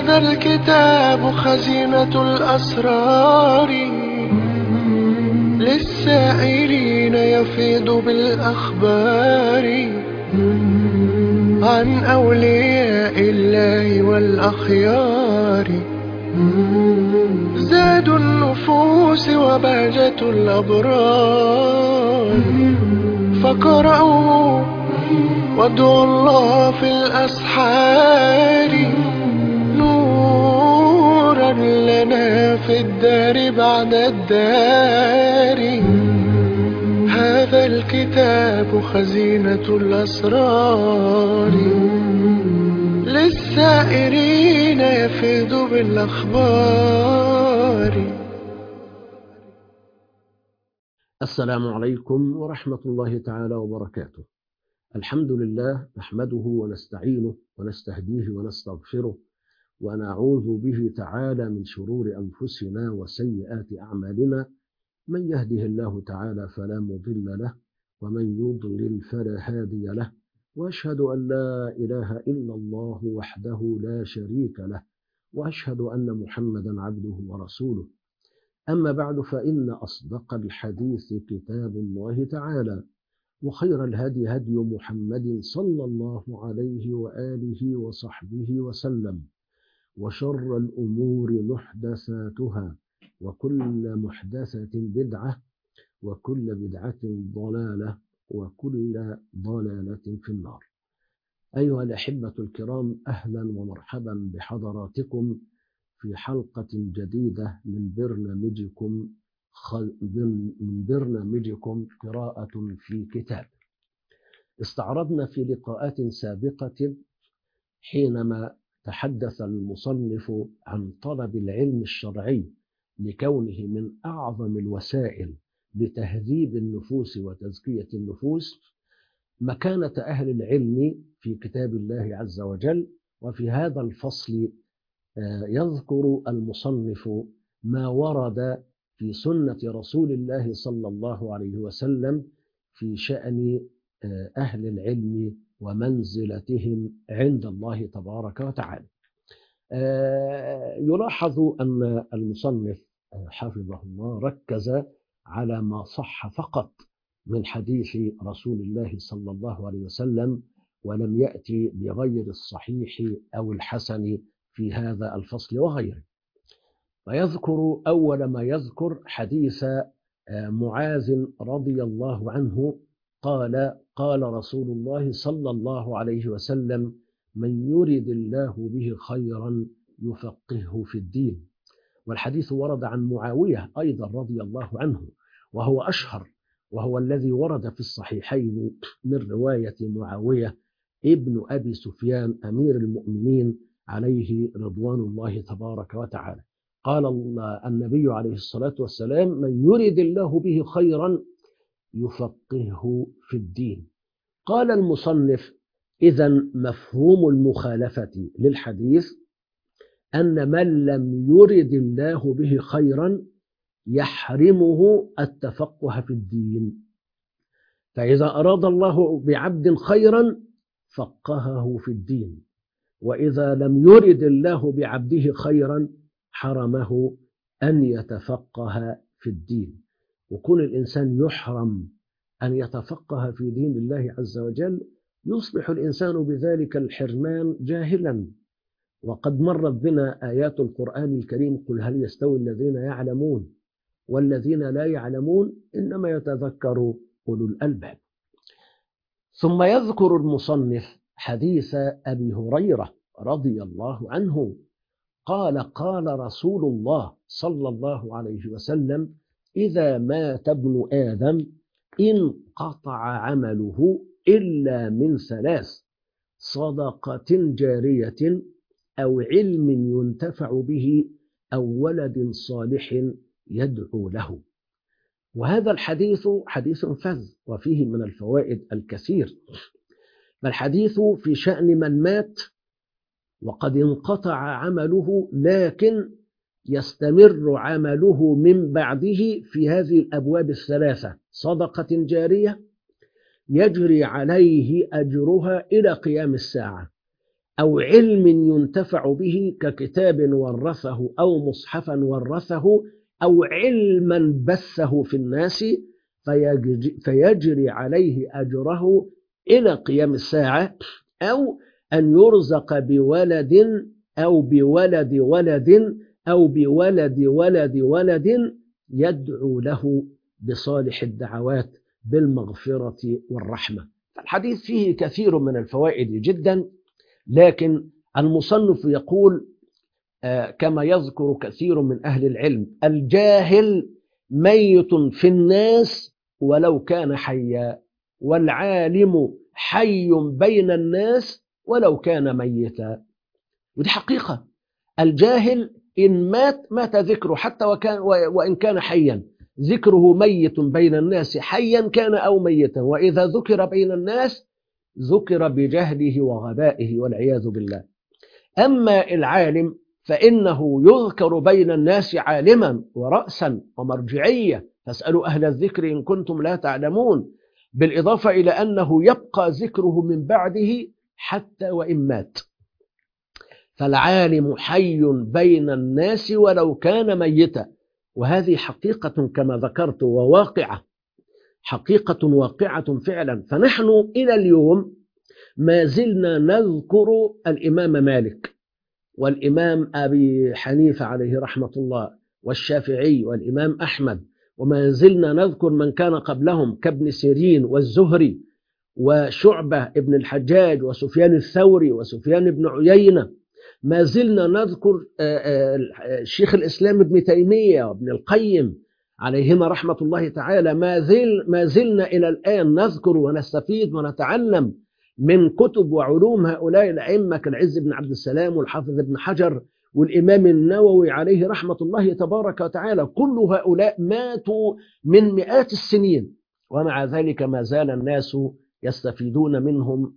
هذا الكتاب خزينة الأسرار، للسائلين يفيض بالأخبار عن أولياء الله والأخيار. زاد النفوس وبهجة الأبرار، فقرأوا وادعوا الله في الأسحار، نورا لنا في الدار بعد الدار. هذا الكتاب خزينة الأسرار، للسائرين يفيض بالأخبار. السلام عليكم ورحمة الله تعالى وبركاته. الحمد لله، نحمده ونستعينه ونستهديه ونستغفره، ونعوذ به تعالى من شرور أنفسنا وسيئات أعمالنا. من يهده الله تعالى فلا مضل له، ومن يضلل فلا هادي له، وأشهد أن لا إله إلا الله وحده لا شريك له، وأشهد أن محمدا عبده ورسوله. أما بعد، فإن أصدق الحديث كتاب الله تعالى، وخير الهدي هدي محمد صلى الله عليه وآله وصحبه وسلم، وشر الأمور محدثاتها، وكل محدثة بدعة، وكل بدعة ضلالة، وكل ضلالة في النار. أيها الأحبة الكرام، أهلا ومرحبا بحضراتكم في حلقة جديدة من برنامجكم قراءة في كتاب. استعرضنا في لقاءات سابقة حينما تحدث المصنف عن طلب العلم الشرعي لكونه من أعظم الوسائل لتهذيب النفوس وتزكية النفوس، مكانة أهل العلم في كتاب الله عز وجل. وفي هذا الفصل يذكر المصنف ما ورد في سنة رسول الله صلى الله عليه وسلم في شأن أهل العلم ومنزلتهم عند الله تبارك وتعالى. يلاحظ أن المصنف حفظه الله ركز على ما صح فقط من حديث رسول الله صلى الله عليه وسلم، ولم يأتي بغير الصحيح أو الحسن في هذا الفصل وغيره. ويذكر أول ما يذكر حديث معاذ رضي الله عنه قال: قال رسول الله صلى الله عليه وسلم: من يرد الله به خيرا يفقهه في الدين. والحديث ورد عن معاوية أيضا رضي الله عنه، وهو أشهر، وهو الذي ورد في الصحيحين من رواية معاوية ابن أبي سفيان أمير المؤمنين عليه رضوان الله تبارك وتعالى. قال النبي عليه الصلاة والسلام: من يرد الله به خيرا يفقهه في الدين. قال المصنف: إذن مفهوم المخالفة للحديث أن من لم يرد الله به خيرا يحرمه التفقه في الدين، فإذا أراد الله بعبد خيرا فقهه في الدين، وإذا لم يرد الله بعبده خيرا حرمه أن يتفقه في الدين. وكون الإنسان يحرم أن يتفقه في دين الله عز وجل يصبح الإنسان بذلك الحرمان جاهلا. وقد مرت بنا آيات القرآن الكريم: قل هل يستوي الذين يعلمون والذين لا يعلمون إنما يتذكر أولو الألباب. ثم يذكر المصنف حديث أبي هريرة رضي الله عنه قال: قال رسول الله صلى الله عليه وسلم: إذا مات ابن آدم انقطع عمله إلا من ثلاث: صدقة جارية، أو علم ينتفع به، أو ولد صالح يدعو له. وهذا الحديث حديث فذ وفيه من الفوائد الكثير. فالحديث في شأن من مات وقد انقطع عمله، لكن يستمر عمله من بعده في هذه الأبواب الثلاثة: صدقة جارية يجري عليه أجرها إلى قيام الساعة، أو علم ينتفع به ككتاب ورثه أو مصحفا ورثه أو علما بثه في الناس فيجري عليه أجره إلى قيام الساعة، أو أن يرزق بولد أو بولد ولد أو بولد ولد ولد يدعو له بصالح الدعوات بالمغفرة والرحمة. الحديث فيه كثير من الفوائد جدا، لكن المصنف يقول كما يذكر كثير من أهل العلم: الجاهل ميت في الناس ولو كان حيا، والعالم حي بين الناس ولو كان ميتا. ودي حقيقة. الجاهل إن مات ذكره حتى وإن كان حيا، ذكره ميت بين الناس حيا كان أو ميتا، وإذا ذكر بين الناس ذكر بجهله وغبائه والعياذ بالله. أما العالم فإنه يذكر بين الناس عالما ورأسا ومرجعية، فاسألوا أهل الذكر إن كنتم لا تعلمون، بالإضافة إلى أنه يبقى ذكره من بعده حتى وإن مات. فالعالم حي بين الناس ولو كان ميتا، وهذه حقيقة كما ذكرت وواقعة، حقيقة واقعة فعلا. فنحن إلى اليوم ما زلنا نذكر الإمام مالك والإمام أبي حنيفة عليه رحمة الله والشافعي والإمام أحمد، وما زلنا نذكر من كان قبلهم كابن سيرين والزهري وشعبة ابن الحجاج وسفيان الثوري وسفيان بن عيينة. ما زلنا نذكر الشيخ الإسلام ابن تيمية وابن القيم عليهما رحمة الله تعالى. ما زلنا إلى الآن نذكر ونستفيد ونتعلم من كتب وعلوم هؤلاء الأئمة كالعز بن عبد السلام والحافظ ابن حجر والإمام النووي عليه رحمة الله تبارك وتعالى. كل هؤلاء ماتوا من مئات السنين، ومع ذلك ما زال الناس يستفيدون منهم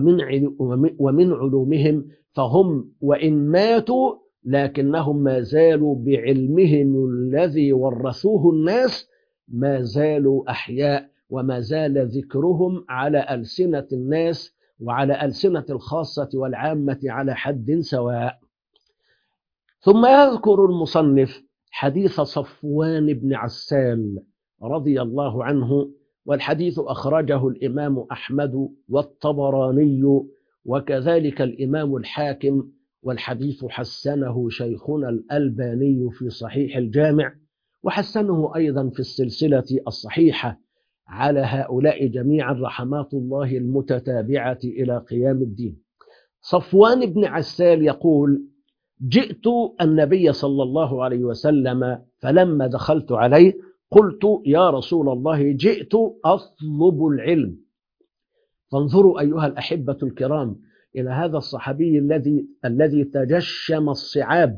ومن علومهم، فهم وإن ماتوا لكنهم ما زالوا بعلمهم الذي ورثوه الناس ما زالوا أحياء، وما زال ذكرهم على ألسنة الناس وعلى ألسنة الخاصة والعامة على حد سواء. ثم يذكر المصنف حديث صفوان بن عسال رضي الله عنه، والحديث أخرجه الإمام أحمد والطبراني وكذلك الإمام الحاكم، والحديث حسنه شيخنا الألباني في صحيح الجامع، وحسنه أيضا في السلسلة الصحيحة على هؤلاء جميعا رحمات الله المتتابعة إلى قيام الدين. صفوان بن عسال يقول: جئت النبي صلى الله عليه وسلم فلما دخلت عليه قلت: يا رسول الله، جئت أطلب العلم. فانظروا أيها الأحبة الكرام إلى هذا الصحابي الذي تجشم الصعاب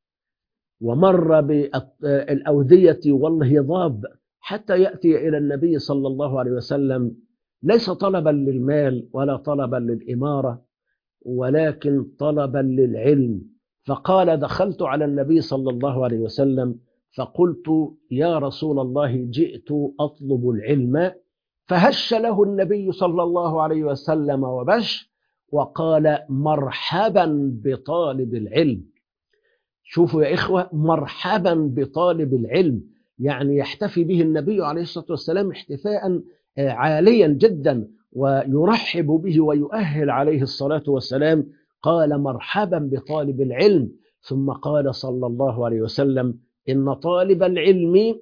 ومر بالأودية والهضاب حتى يأتي إلى النبي صلى الله عليه وسلم، ليس طلبا للمال ولا طلبا للإمارة، ولكن طلبا للعلم. فقال: دخلت على النبي صلى الله عليه وسلم فقلت: يا رسول الله، جئت أطلب العلم. فهش له النبي صلى الله عليه وسلم وبش وقال: مرحبا بطالب العلم. شوفوا يا إخوة، مرحبا بطالب العلم، يعني يحتفي به النبي عليه الصلاة والسلام احتفاء عاليا جدا ويرحب به ويؤهل عليه الصلاة والسلام. قال: مرحبا بطالب العلم. ثم قال صلى الله عليه وسلم: إن طالب العلم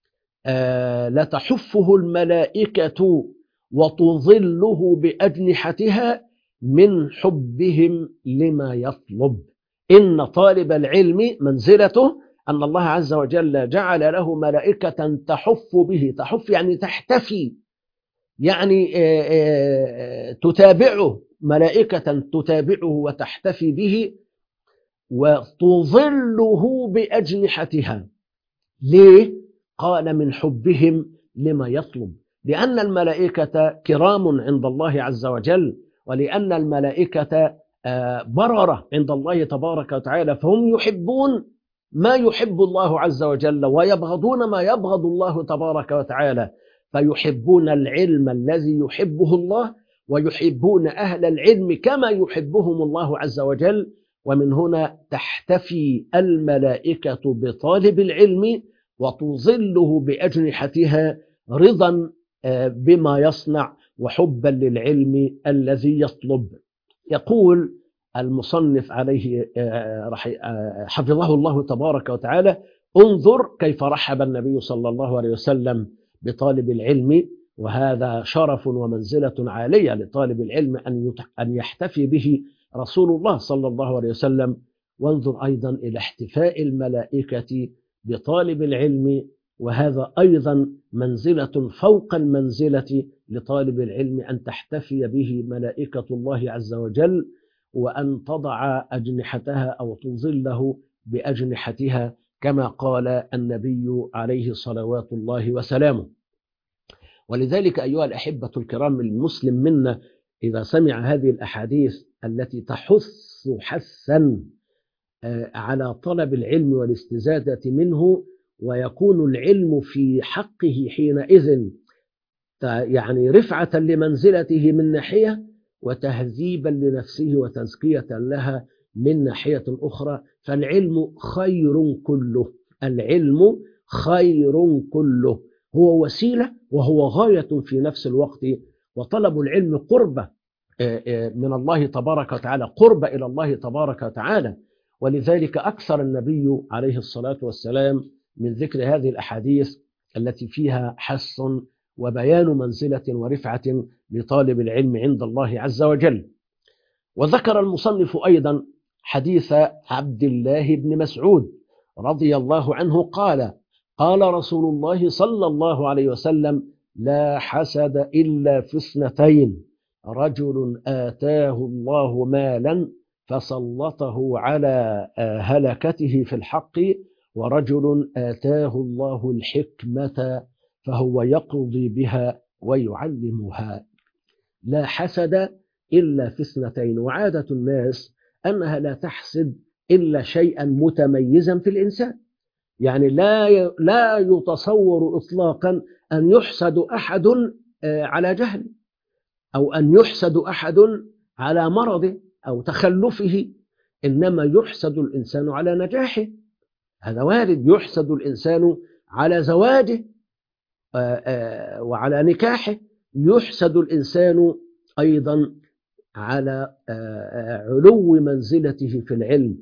لتحفه الملائكة وتظله بأجنحتها من حبهم لما يطلب. إن طالب العلم منزلته أن الله عز وجل جعل له ملائكة تحف به، تحف يعني تحتفي، يعني تتابعه، ملائكة تتابعه وتحتفي به وتظله بأجنحتها. ليه؟ قال: من حبهم لما يطلب، لأن الملائكة كرام عند الله عز وجل، ولأن الملائكة بررة عند الله تبارك وتعالى، فهم يحبون ما يحب الله عز وجل ويبغضون ما يبغض الله تبارك وتعالى، فيحبون العلم الذي يحبه الله ويحبون أهل العلم كما يحبهم الله عز وجل. ومن هنا تحتفي الملائكة بطالب العلم وتظله بأجنحتها رضا بما يصنع وحبا للعلم الذي يطلب. يقول المصنف عليه حفظه الله تبارك وتعالى: انظر كيف رحب النبي صلى الله عليه وسلم بطالب العلم، وهذا شرف ومنزلة عالية لطالب العلم أن يحتفي به رسول الله صلى الله عليه وسلم. وانظر أيضا إلى احتفاء الملائكة بطالب العلم، وهذا أيضا منزلة فوق المنزلة لطالب العلم، أن تحتفي به ملائكة الله عز وجل، وأن تضع أجنحتها أو تظله بأجنحتها كما قال النبي عليه صلوات الله وسلامه. ولذلك أيها الأحبة الكرام، المسلم منا إذا سمع هذه الأحاديث التي تحث حثا على طلب العلم والاستزادة منه، ويكون العلم في حقه حينئذ يعني رفعة لمنزلته من ناحية، وتهذيبا لنفسه وتزكية لها من ناحية أخرى، فالعلم خير كله. العلم خير كله، هو وسيلة وهو غاية في نفس الوقت. وطلب العلم قربة من الله تبارك وتعالى، قربة إلى الله تبارك وتعالى. ولذلك أكثر النبي عليه الصلاة والسلام من ذكر هذه الأحاديث التي فيها حث وبيان منزلة ورفعة لطالب العلم عند الله عز وجل. وذكر المصنف أيضا حديث عبد الله بن مسعود رضي الله عنه قال: قال رسول الله صلى الله عليه وسلم: لا حسد إلا في اثنتين، رجل آتاه الله مالا فسلطه على هلكته في الحق، ورجل آتاه الله الحكمة فهو يقضي بها ويعلمها. لا حسد إلا في اثنتين. وعادة الناس أنها لا تحسد إلا شيئا متميزا في الإنسان، يعني لا يتصور إطلاقا أن يحسد أحد على جهل، أو أن يحسد أحد على مرضه أو تخلفه، إنما يحسد الإنسان على نجاحه. هذا وارد. يحسد الإنسان على زواجه وعلى نكاحه. يحسد الإنسان أيضا على علو منزلته في العلم،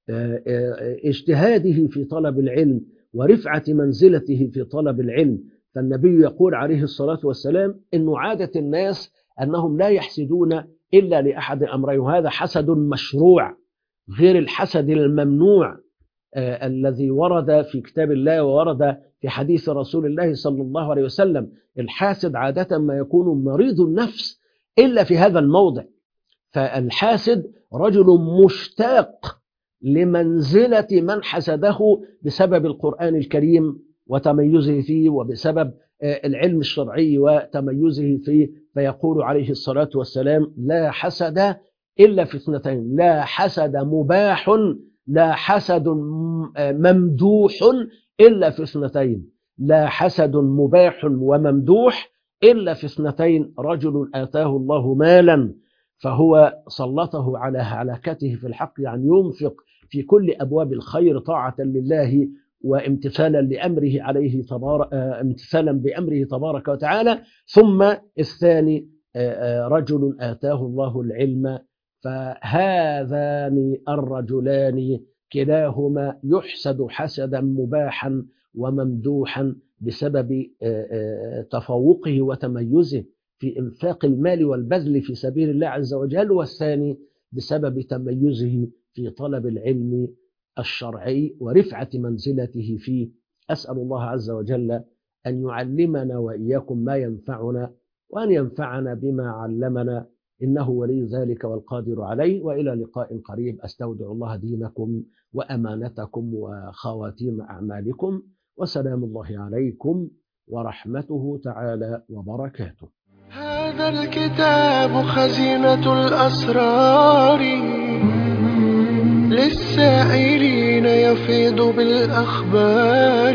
اجتهاده في طلب العلم، ورفعة منزلته في طلب العلم. فالنبي يقول عليه الصلاة والسلام إنه عادة الناس أنهم لا يحسدون إلا لأحد أمرين، وهذا حسد مشروع غير الحسد الممنوع الذي ورد في كتاب الله وورد في حديث رسول الله صلى الله عليه وسلم. الحاسد عادة ما يكون مريض النفس إلا في هذا الموضع. فالحاسد رجل مشتاق لمنزلة من حسده بسبب القرآن الكريم وتميزه فيه، وبسبب العلم الشرعي وتميزه فيه. فيقول عليه الصلاة والسلام: لا حسد إلا في اثنتين، لا حسد مباح، لا حسد ممدوح إلا في اثنتين. لا حسد مباح وممدوح إلا في اثنتين، رجل آتاه الله مالا فهو سلطه على هلكته في الحق، يعني ينفق في كل أبواب الخير طاعة لله وامتثالا لأمره عليه امتثالا بأمره تبارك وتعالى. ثم الثاني رجل آتاه الله العلم، فهذان الرجلان كلاهما يحسد حسدا مباحا وممدوحا بسبب تفوقه وتميزه في إنفاق المال والبذل في سبيل الله عز وجل، والثاني بسبب تميزه في طلب العلم الشرعي ورفعة منزلته فيه. أسأل الله عز وجل أن يعلمنا وإياكم ما ينفعنا، وأن ينفعنا بما علمنا، إنه ولي ذلك والقادر عليه. وإلى لقاء قريب. أستودع الله دينكم وأمانتكم وخواتيم أعمالكم، وسلام الله عليكم ورحمته تعالى وبركاته. هذا الكتاب خزينة الأسرار، للسائلين يفيض بالأخبار،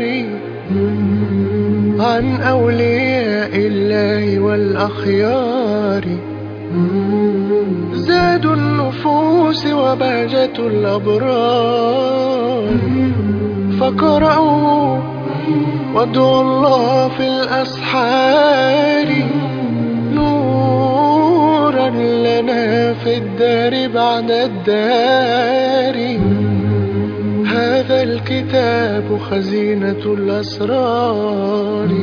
عن أولياء الله والأخيار، زاد النفوس وبهجة الأبرار. فقرأوا وادعوا الله في الأسحار، نورا لنا في الدار بعد الدار. هذا الكتاب خزينة الأسرار.